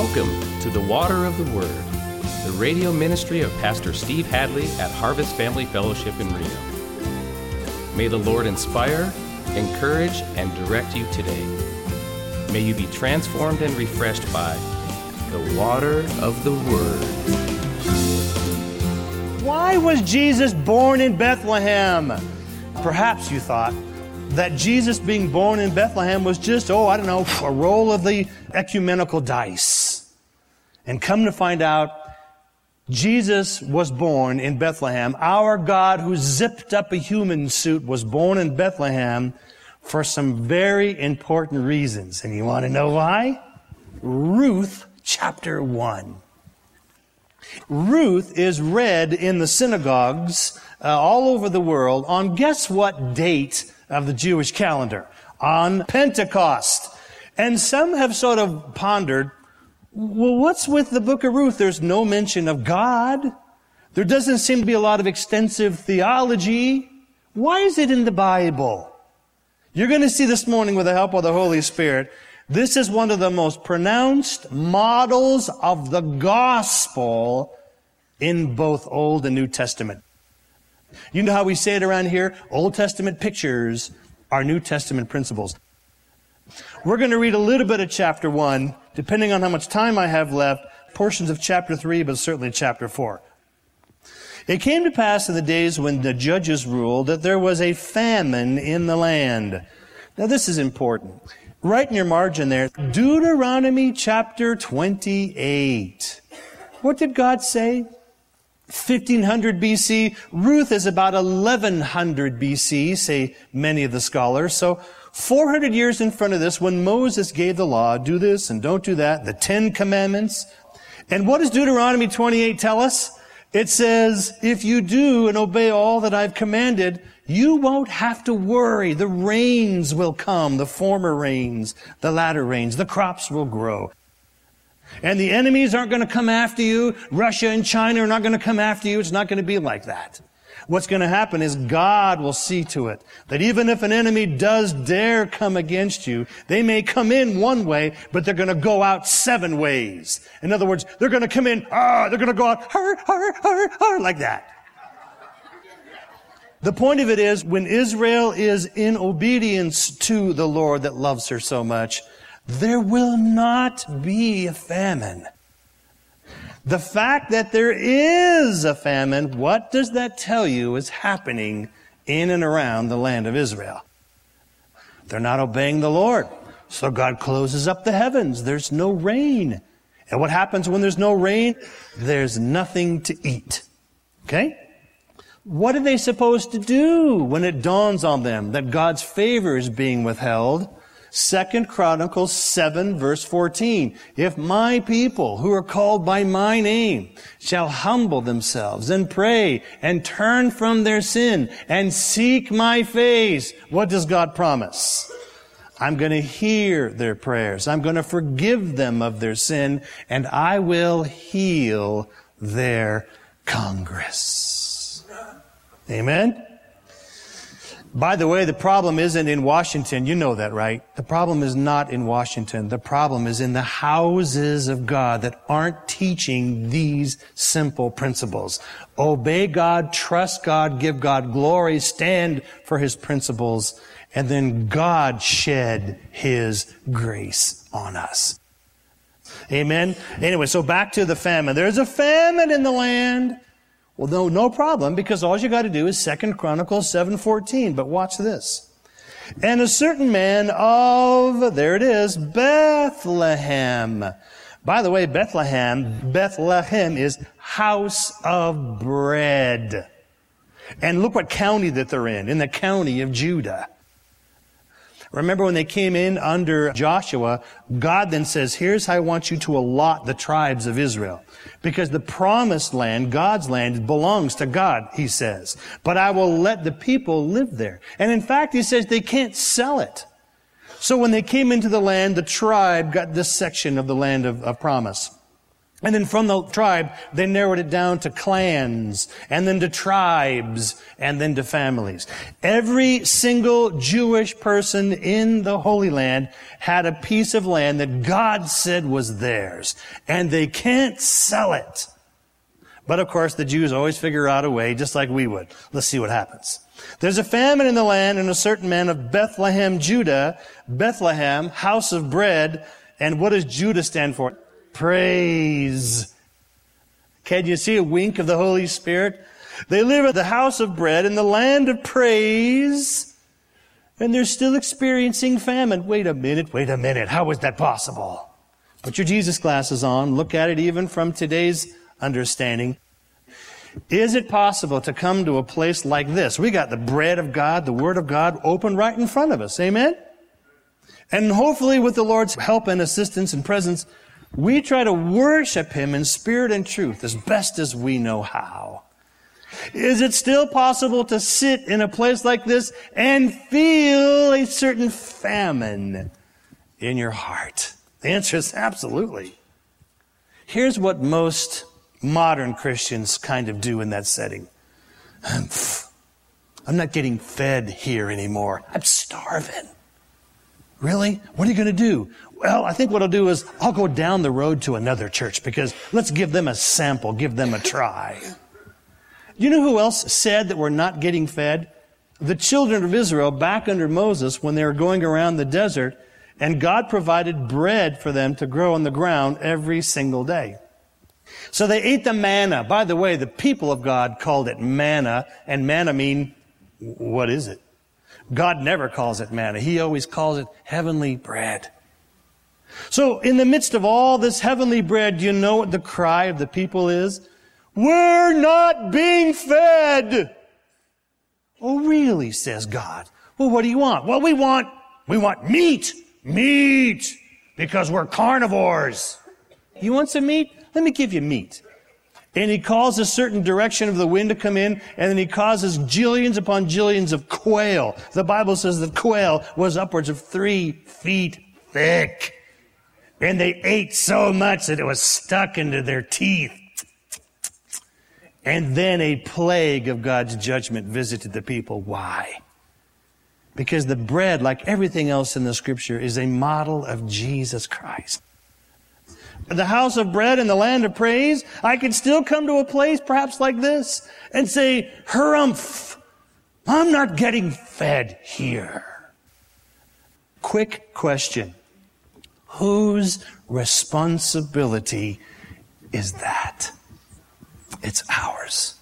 Welcome to the Water of the Word, the radio ministry of Pastor Steve Hadley at Harvest Family Fellowship in Reno. May the Lord inspire, encourage, and direct you today. May you be transformed and refreshed by the water of the Word. Why was Jesus born in Bethlehem? Perhaps you thought that Jesus being born in Bethlehem was just, a roll of the ecumenical dice. And come to find out, Jesus was born in Bethlehem. Our God, who zipped up a human suit, was born in Bethlehem for some very important reasons. And you want to know why? Ruth chapter 1. Ruth is read in the synagogues all over the world on guess what date of the Jewish calendar? On Pentecost. And some have sort of pondered, well, what's with the book of Ruth? There's no mention of God. There doesn't seem to be a lot of extensive theology. Why is it in the Bible? You're going to see this morning with the help of the Holy Spirit, this is one of the most pronounced models of the gospel in both Old and New Testament. You know how we say it around here? Old Testament pictures are New Testament principles. We're going to read a little bit of chapter 1, depending on how much time I have left, portions of chapter 3, but certainly chapter 4. It came to pass in the days when the judges ruled that there was a famine in the land. Now this is important. Right in your margin there, Deuteronomy chapter 28. What did God say? 1500 BC. Ruth is about 1100 BC, say many of the scholars. So 400 years in front of this, when Moses gave the law, do this and don't do that, the 10 Commandments. And what does Deuteronomy 28 tell us? It says, if you do and obey all that I've commanded, you won't have to worry. The rains will come, the former rains, the latter rains, the crops will grow. And the enemies aren't going to come after you. Russia and China are not going to come after you. It's not going to be like that. What's going to happen is God will see to it that even if an enemy does dare come against you, they may come in one way, but they're going to go out 7 ways. In other words, they're going to come in, they're going to go out, like that. The point of it is, when Israel is in obedience to the Lord that loves her so much, there will not be a famine. The fact that there is a famine, what does that tell you is happening in and around the land of Israel? They're not obeying the Lord. So God closes up the heavens. There's no rain. And what happens when there's no rain? There's nothing to eat. Okay? What are they supposed to do when it dawns on them that God's favor is being withheld? 2 Chronicles 7 verse 14. If my people who are called by my name shall humble themselves and pray and turn from their sin and seek my face, what does God promise? I'm going to hear their prayers. I'm going to forgive them of their sin, and I will heal their congress. Amen? By the way, the problem isn't in Washington. You know that, right? The problem is not in Washington. The problem is in the houses of God that aren't teaching these simple principles. Obey God, trust God, give God glory, stand for His principles, and then God shed His grace on us. Amen? Anyway, so back to the famine. There's a famine in the land. Well, no problem, because all you got to do is 2 Chronicles 7:14. But watch this. And a certain man of, there it is, Bethlehem. By the way, Bethlehem is house of bread. And look what county that they're in the county of Judah. Remember when they came in under Joshua, God then says, here's how I want you to allot the tribes of Israel. Because the promised land, God's land, belongs to God, He says. But I will let the people live there. And in fact, He says they can't sell it. So when they came into the land, the tribe got this section of the land of promise. And then from the tribe, they narrowed it down to clans, and then to tribes, and then to families. Every single Jewish person in the Holy Land had a piece of land that God said was theirs, and they can't sell it. But of course, the Jews always figure out a way, just like we would. Let's see what happens. There's a famine in the land, and a certain man of Bethlehem, Judah, Bethlehem, house of bread, and what does Judah stand for? Praise. Can you see a wink of the Holy Spirit? They live at the house of bread in the land of praise, and they're still experiencing famine. Wait a minute. How is that possible? Put your Jesus glasses on. Look at it even from today's understanding. Is it possible to come to a place like this? We got the bread of God, the Word of God open right in front of us. Amen? And hopefully with the Lord's help and assistance and presence, we try to worship Him in spirit and truth as best as we know how. Is it still possible to sit in a place like this and feel a certain famine in your heart? The answer is absolutely. Here's what most modern Christians kind of do in that setting. I'm not getting fed here anymore. I'm starving. Really? What are you going to do? Well, I think what I'll do is I'll go down the road to another church because let's give them a sample, give them a try. You know who else said that we're not getting fed? The children of Israel back under Moses when they were going around the desert, and God provided bread for them to grow on the ground every single day. So they ate the manna. By the way, the people of God called it manna, and manna mean, what is it? God never calls it manna. He always calls it heavenly bread. So in the midst of all this heavenly bread, do you know what the cry of the people is? We're not being fed. Oh, really, says God. Well, what do you want? Well, we want meat. Meat. Because we're carnivores. You want some meat? Let me give you meat. And He calls a certain direction of the wind to come in, and then He causes jillions upon jillions of quail. The Bible says that quail was upwards of 3 feet thick. And they ate so much that it was stuck into their teeth. And then a plague of God's judgment visited the people. Why? Because the bread, like everything else in the Scripture, is a model of Jesus Christ. The house of bread in the land of praise, I could still come to a place perhaps like this and say, harumph, I'm not getting fed here. Quick question. Whose responsibility is that? It's ours.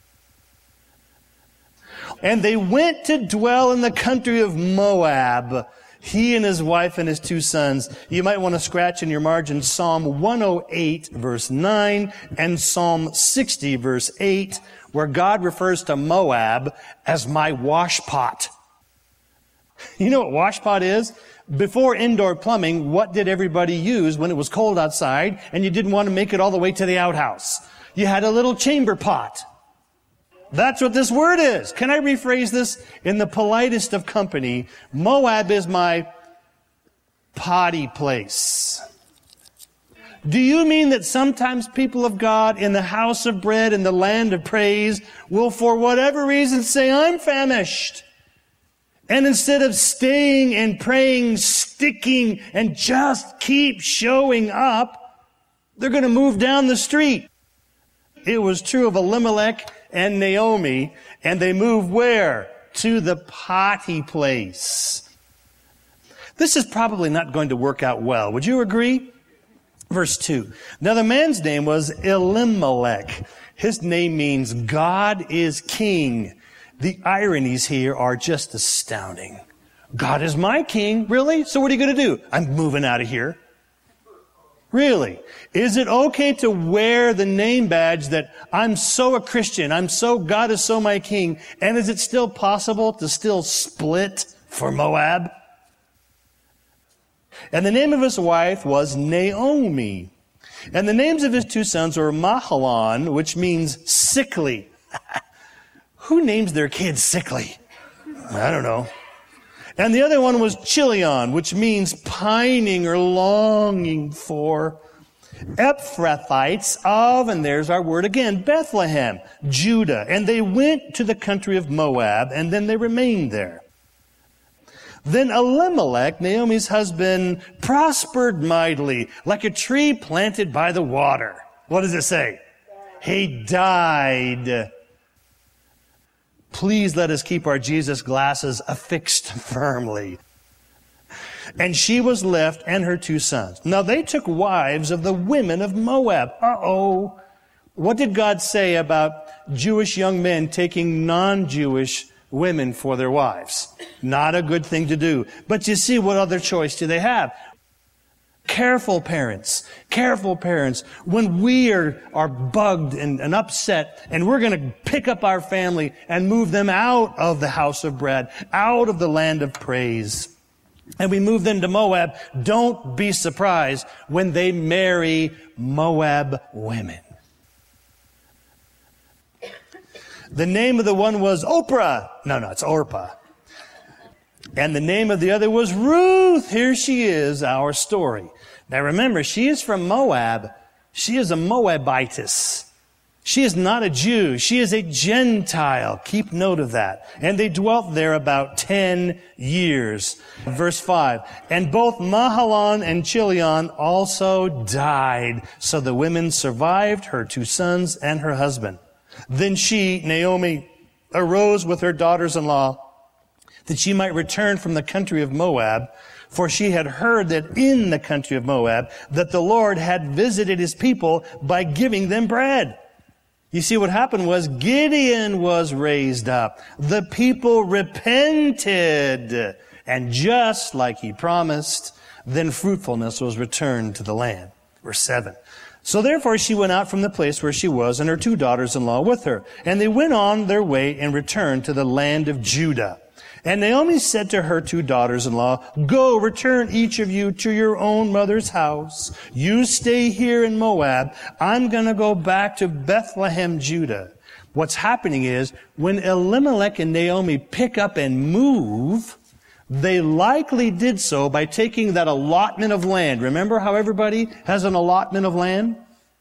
And they went to dwell in the country of Moab, he and his wife and his 2 sons. You might want to scratch in your margin Psalm 108, verse 9, and Psalm 60, verse 8, where God refers to Moab as my washpot. You know what washpot is? Before indoor plumbing, what did everybody use when it was cold outside and you didn't want to make it all the way to the outhouse? You had a little chamber pot. That's what this word is. Can I rephrase this in the politest of company? Moab is my potty place. Do you mean that sometimes people of God in the house of bread, in the land of praise, will for whatever reason say, I'm famished? And instead of staying and praying, sticking, and just keep showing up, they're going to move down the street. It was true of Elimelech and Naomi, and they moved where? To the potty place. This is probably not going to work out well. Would you agree? Verse 2. Now the man's name was Elimelech. His name means God is king. The ironies here are just astounding. God is my king. Really? So what are you going to do? I'm moving out of here. Really? Is it okay to wear the name badge that I'm so a Christian, God is so my king, and is it still possible to still split for Moab? And the name of his wife was Naomi. And the names of his 2 sons were Mahlon, which means sickly. Who names their kids sickly? I don't know. And the other one was Chilion, which means pining or longing for. Ephrathites of, and there's our word again, Bethlehem, Judah. And they went to the country of Moab, and then they remained there. Then Elimelech, Naomi's husband, prospered mightily, like a tree planted by the water. What does it say? He died. Please let us keep our Jesus glasses affixed firmly. And she was left and her 2 sons. Now they took wives of the women of Moab. Uh-oh. What did God say about Jewish young men taking non-Jewish women for their wives? Not a good thing to do. But you see, what other choice do they have? Careful parents, when we are bugged and upset, and we're going to pick up our family and move them out of the house of bread, out of the land of praise, and we move them to Moab, don't be surprised when they marry Moab women. The name of the one was Oprah. No, it's Orpah. And the name of the other was Ruth. Here she is, our story. Now remember, she is from Moab. She is a Moabitess. She is not a Jew. She is a Gentile. Keep note of that. And they dwelt there about 10 years. Verse 5. And both Mahalan and Chilion also died. So the women survived, her 2 sons and her husband. Then she, Naomi, arose with her daughters-in-law that she might return from the country of Moab, for she had heard that in the country of Moab that the Lord had visited his people by giving them bread. You see, what happened was Gideon was raised up. The people repented. And just like he promised, then fruitfulness was returned to the land. Verse 7. So therefore she went out from the place where she was, and her 2 daughters-in-law with her. And they went on their way and returned to the land of Judah. And Naomi said to her 2 daughters-in-law, Go, return each of you to your own mother's house. You stay here in Moab. I'm going to go back to Bethlehem, Judah. What's happening is, when Elimelech and Naomi pick up and move, they likely did so by taking that allotment of land. Remember how everybody has an allotment of land?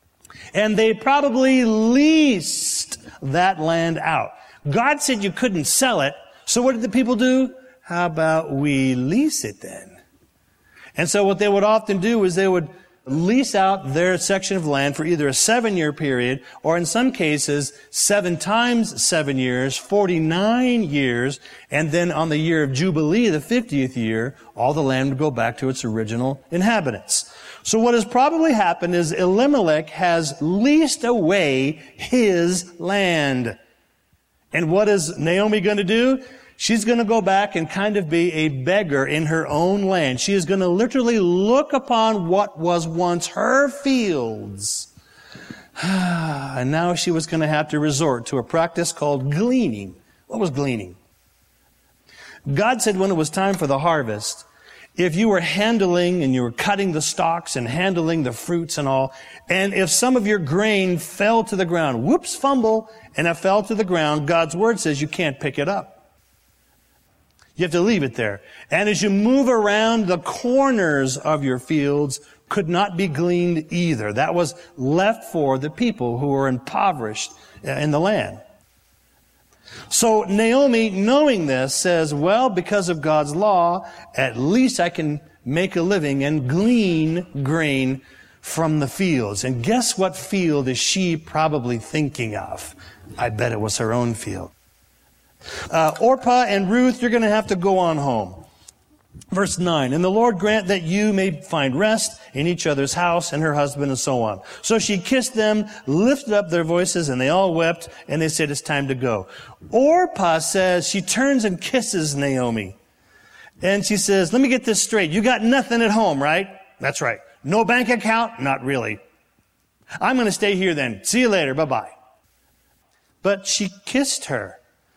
And they probably leased that land out. God said you couldn't sell it. So what did the people do? How about we lease it then? And so what they would often do is they would lease out their section of land for either a 7-year period, or in some cases, 7 times 7 years, 49 years, and then on the year of Jubilee, the 50th year, all the land would go back to its original inhabitants. So what has probably happened is Elimelech has leased away his land. And what is Naomi going to do? She's going to go back and kind of be a beggar in her own land. She is going to literally look upon what was once her fields. And now she was going to have to resort to a practice called gleaning. What was gleaning? God said when it was time for the harvest, if you were handling and you were cutting the stalks and handling the fruits and all, and if some of your grain fell to the ground, whoops, fumble, and it fell to the ground, God's word says you can't pick it up. You have to leave it there. And as you move around, the corners of your fields could not be gleaned either. That was left for the people who were impoverished in the land. So Naomi, knowing this, says, well, because of God's law, at least I can make a living and glean grain from the fields. And guess what field is she probably thinking of? I bet it was her own field. Orpah and Ruth, you're going to have to go on home. Verse 9, and the Lord grant that you may find rest in each other's house, and her husband, and so on. So she kissed them, lifted up their voices, and they all wept, and they said, it's time to go. Orpah says, she turns and kisses Naomi. And she says, let me get this straight. You got nothing at home, right? That's right. No bank account? Not really. I'm going to stay here then. See you later. Bye-bye. But she kissed her.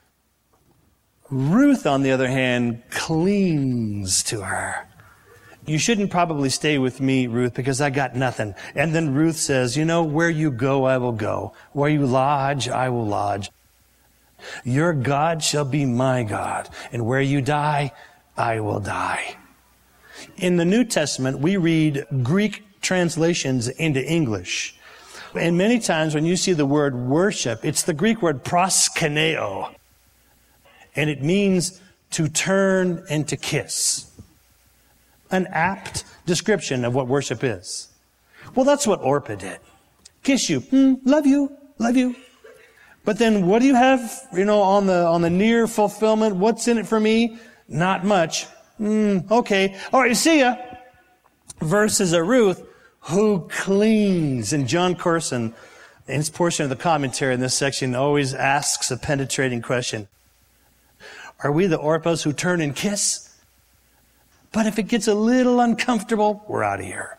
Ruth, on the other hand, clings to her. You shouldn't probably stay with me, Ruth, because I got nothing. And then Ruth says, you know, where you go, I will go. Where you lodge, I will lodge. Your God shall be my God. And where you die, I will die. In the New Testament, we read Greek translations into English. And many times when you see the word worship, it's the Greek word proskuneo. And it means to turn and to kiss. An apt description of what worship is. Well, that's what Orpah did. Kiss you. Love you. Love you. But then what do you have, on the near fulfillment? What's in it for me? Not much. Okay. All right, see ya. Versus a Ruth who clings. And John Corson, in his portion of the commentary in this section, always asks a penetrating question. Are we the Orpahs who turn and kiss? But if it gets a little uncomfortable, we're out of here.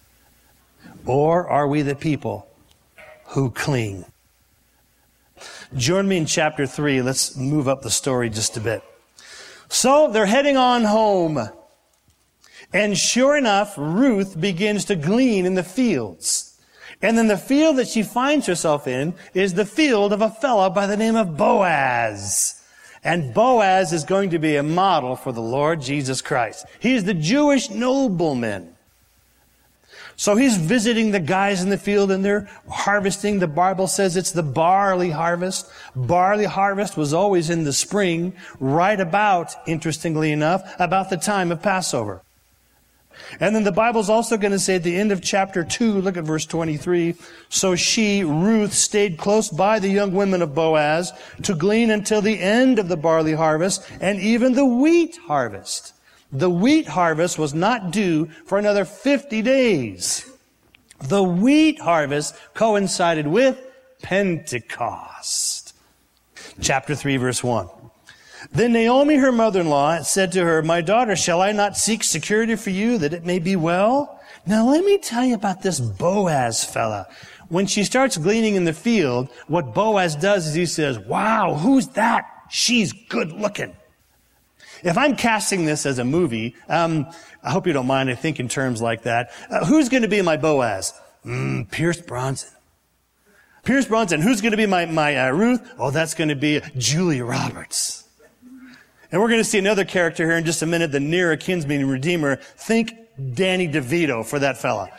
Or are we the people who cling? Join me in chapter 3. Let's move up the story just a bit. So they're heading on home. And sure enough, Ruth begins to glean in the fields. And then the field that she finds herself in is the field of a fellow by the name of Boaz. And Boaz is going to be a model for the Lord Jesus Christ. He's the Jewish nobleman. So he's visiting the guys in the field and they're harvesting. The Bible says it's the barley harvest. Barley harvest was always in the spring, right about, interestingly enough, about the time of Passover. And then the Bible's also going to say at the end of chapter 2, look at verse 23, so she, Ruth, stayed close by the young women of Boaz to glean until the end of the barley harvest and even the wheat harvest. The wheat harvest was not due for another 50 days. The wheat harvest coincided with Pentecost. Chapter 3, verse 1. Then Naomi, her mother-in-law, said to her, my daughter, shall I not seek security for you that it may be well? Now let me tell you about this Boaz fella. When she starts gleaning in the field, what Boaz does is he says, wow, who's that? She's good looking. If I'm casting this as a movie, I hope you don't mind, I think in terms like that. Who's going to be my Boaz? Pierce Bronson. Pierce Bronson. Who's going to be my Ruth? Oh, that's going to be Julia Roberts. And we're going to see another character here in just a minute, the nearer kinsman and redeemer. Think Danny DeVito for that fella.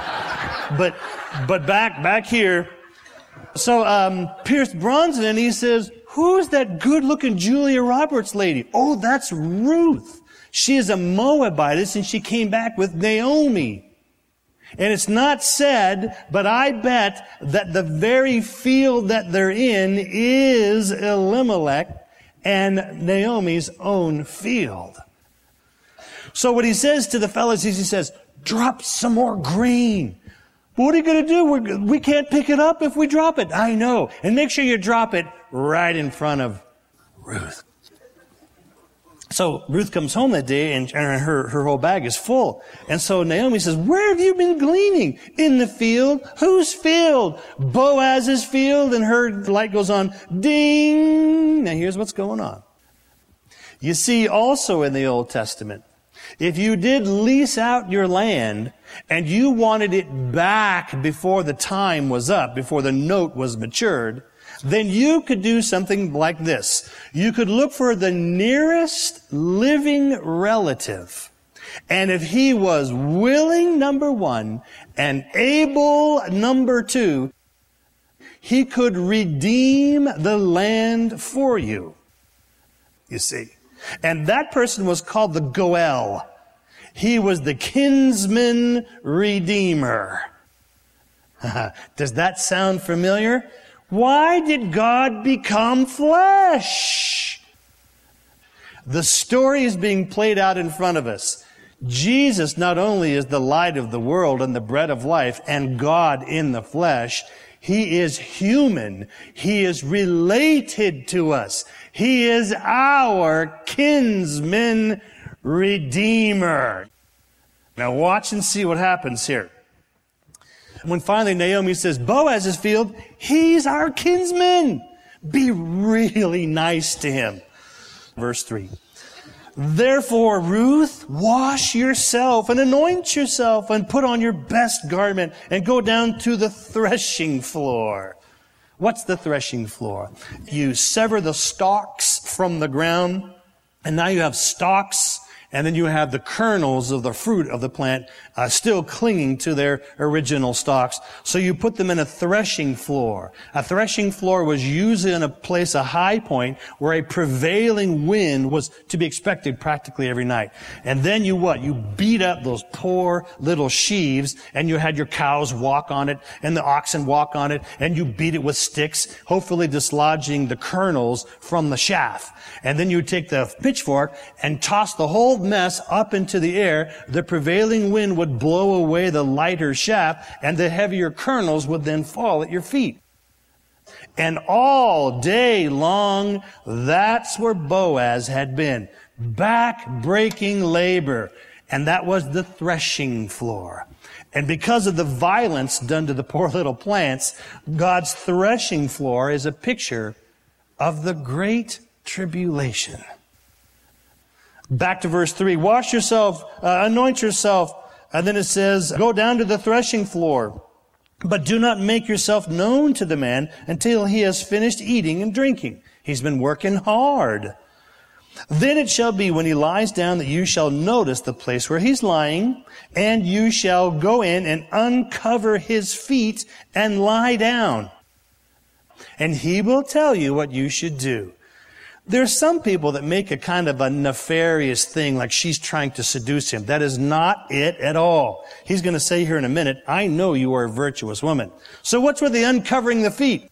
But back here. So, Pierce Bronson, and he says, who's that good-looking Julia Roberts lady? Oh, that's Ruth. She is a Moabitess, and she came back with Naomi. And it's not said, but I bet that the very field that they're in is Elimelech and Naomi's own field. So what he says to the fellas is he says, drop some more grain. But what are you going to do? We can't pick it up if we drop it. I know. And make sure you drop it right in front of Ruth. So Ruth comes home that day and her whole bag is full. And so Naomi says, where have you been gleaning? In the field? Whose field? Boaz's field. And her light goes on. Ding! Now here's what's going on. You see also in the Old Testament, if you did lease out your land and you wanted it back before the time was up, before the note was matured, then you could do something like this. You could look for the nearest living relative. And if he was willing, number one, and able, number two, he could redeem the land for you. You see. And that person was called the Goel. He was the kinsman redeemer. Does that sound familiar? Why did God become flesh? The story is being played out in front of us. Jesus not only is the light of the world and the bread of life and God in the flesh, He is human. He is related to us. He is our kinsman redeemer. Now watch and see what happens here. When finally Naomi says, Boaz's field, he's our kinsman. Be really nice to him. Verse 3. Therefore, Ruth, wash yourself and anoint yourself and put on your best garment and go down to the threshing floor. What's the threshing floor? You sever the stalks from the ground, and now you have stalks And then you have the kernels of the fruit of the plant still clinging to their original stalks. So you put them in a threshing floor. A threshing floor was usually in a high point, where a prevailing wind was to be expected practically every night. And then you beat up those poor little sheaves, and you had your cows walk on it, and the oxen walk on it, and you beat it with sticks, hopefully dislodging the kernels from the chaff. And then you take the pitchfork and toss the whole mess up into the air. The prevailing wind would blow away the lighter chaff, and the heavier kernels would then fall at your feet. And all day long, that's where Boaz had been. Back-breaking labor. And that was the threshing floor. And because of the violence done to the poor little plants, God's threshing floor is a picture of the great tribulation. Back to verse 3. Wash yourself, anoint yourself. And then it says, go down to the threshing floor. But do not make yourself known to the man until he has finished eating and drinking. He's been working hard. Then it shall be when he lies down that you shall notice the place where he's lying, and you shall go in and uncover his feet and lie down. And he will tell you what you should do. There's some people that make a kind of a nefarious thing, like she's trying to seduce him. That is not it at all. He's going to say here in a minute, I know you are a virtuous woman. So what's with the uncovering the feet?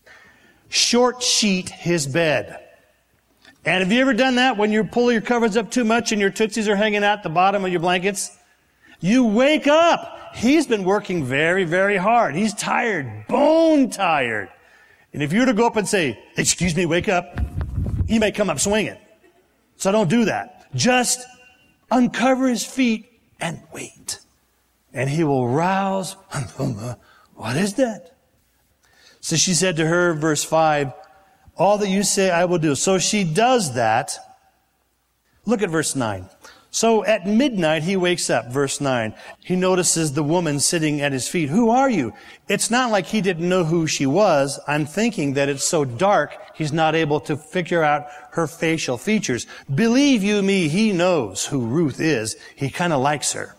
Short sheet his bed. And have you ever done that when you pull your covers up too much and your tootsies are hanging out the bottom of your blankets? You wake up. He's been working very, very hard. He's tired, bone tired. And if you were to go up and say, excuse me, wake up, he may come up swinging. So don't do that. Just uncover his feet and wait. And he will rouse. What is that? So she said to her, verse 5, all that you say I will do. So she does that. Look at verse 9. So at midnight he wakes up, verse 9. He notices the woman sitting at his feet. Who are you? It's not like he didn't know who she was. I'm thinking that it's so dark he's not able to figure out her facial features. Believe you me, he knows who Ruth is. He kind of likes her.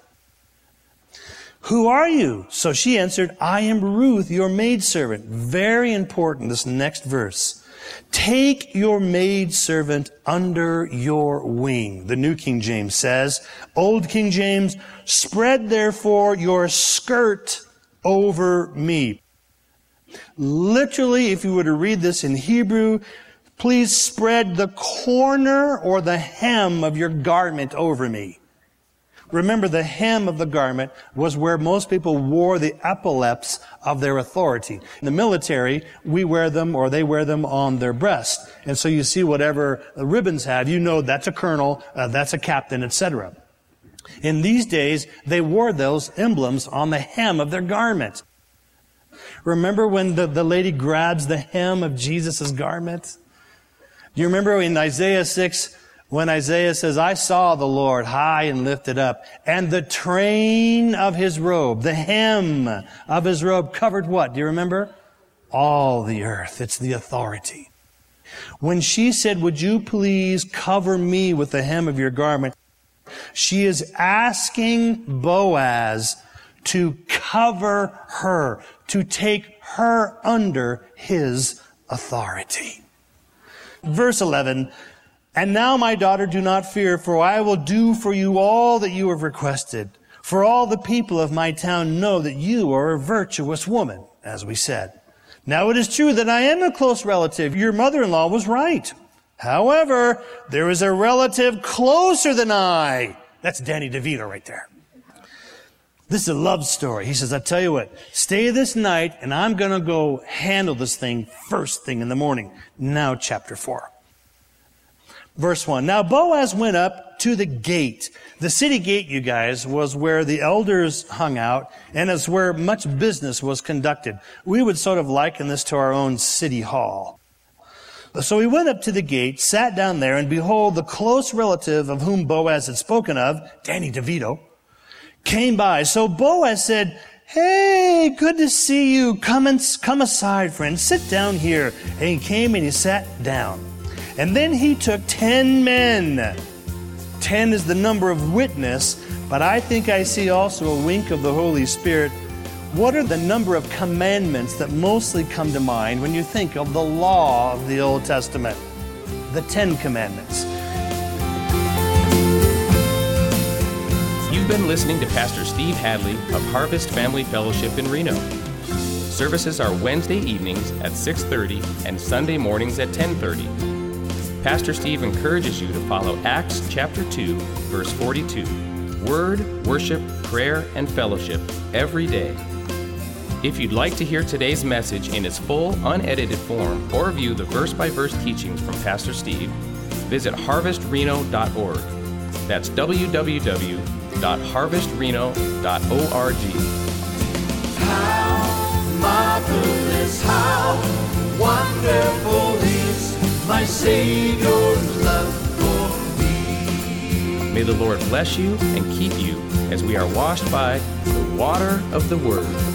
Who are you? So she answered, I am Ruth, your maidservant. Very important, this next verse. Take your maidservant under your wing. The New King James says. Old King James, spread therefore your skirt over me. Literally, if you were to read this in Hebrew, please spread the corner or the hem of your garment over me. Remember, the hem of the garment was where most people wore the epaulets of their authority. In the military, we wear them, or they wear them on their breast. And so you see whatever the ribbons have, you know that's a colonel, that's a captain, etc. In these days, they wore those emblems on the hem of their garment. Remember when the lady grabs the hem of Jesus' garment? Do you remember in Isaiah 6, when Isaiah says, I saw the Lord high and lifted up, and the train of his robe, the hem of his robe covered what? Do you remember? All the earth. It's the authority. When she said, would you please cover me with the hem of your garment? She is asking Boaz to cover her, to take her under his authority. Verse 11, and now, my daughter, do not fear, for I will do for you all that you have requested. For all the people of my town know that you are a virtuous woman, as we said. Now it is true that I am a close relative. Your mother-in-law was right. However, there is a relative closer than I. That's Danny DeVito right there. This is a love story. He says, I tell you what, stay this night, and I'm going to go handle this thing first thing in the morning. Now, chapter 4. Verse 1. Now Boaz went up to the gate. The city gate, you guys, was where the elders hung out, and it's where much business was conducted. We would sort of liken this to our own city hall. So he went up to the gate, sat down there, and behold, the close relative of whom Boaz had spoken of, Danny DeVito, came by. So Boaz said, hey, good to see you. Come aside, friend. Sit down here. And he came and he sat down. And then he took 10 men. 10 is the number of witness, but I think I see also a wink of the Holy Spirit. What are the number of commandments that mostly come to mind when you think of the law of the Old Testament? The 10 Commandments. You've been listening to Pastor Steve Hadley of Harvest Family Fellowship in Reno. Services are Wednesday evenings at 6:30 and Sunday mornings at 10:30. Pastor Steve encourages you to follow Acts chapter 2, verse 42. Word, worship, prayer, and fellowship every day. If you'd like to hear today's message in its full, unedited form or view the verse-by-verse teachings from Pastor Steve, visit harvestreno.org. That's www.harvestreno.org. How marvelous, how wonderful is my Savior's love for me. May the Lord bless you and keep you as we are washed by the water of the Word.